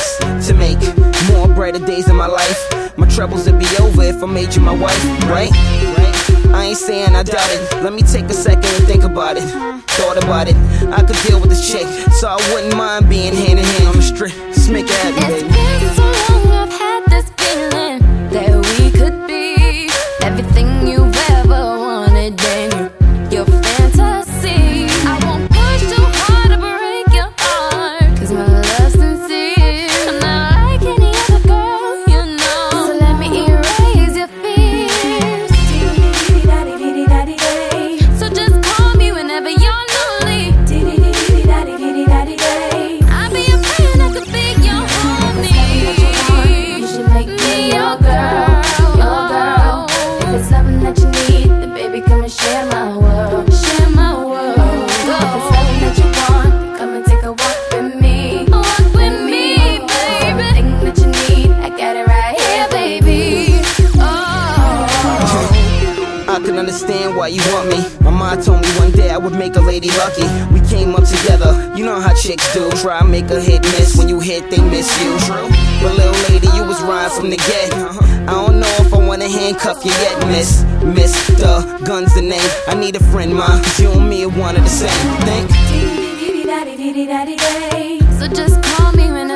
to make more brighter days in my life. My troubles would be over if I made you my wife, right? I ain't saying I doubt it. Let me take a second and think about it. Thought about it. I could deal with this chick, so I wouldn't mind being hand in hand on the street. Just make it happen, baby. It's been so long I've had this feeling that we could be everything you've ever wanted, baby. Your fantasy. I won't push too hard to break your heart, 'cause my love's sincere. I'm not like any other girl, you know. So let me erase your fears. So just call me whenever you're lonely. I'll be your friend, I could be your homie. You should make me your girl, your girl. If it's something that you need, then baby come and share my world, share my world. If it's something that you want, then come and take a walk with me, walk with me, baby. Everything that you need, I got it right here, baby. I can understand why you want me. My mom told me one day I would make a lady lucky. We came up together, you know how chicks do. Try and make a hit miss, when you hit they miss you. But little lady, you was right from the get. I don't know if I wanna handcuff you yet, miss. Mr. Gun's the name. I need a friend, ma, 'cause you and me are one of the same. Think? So just call me when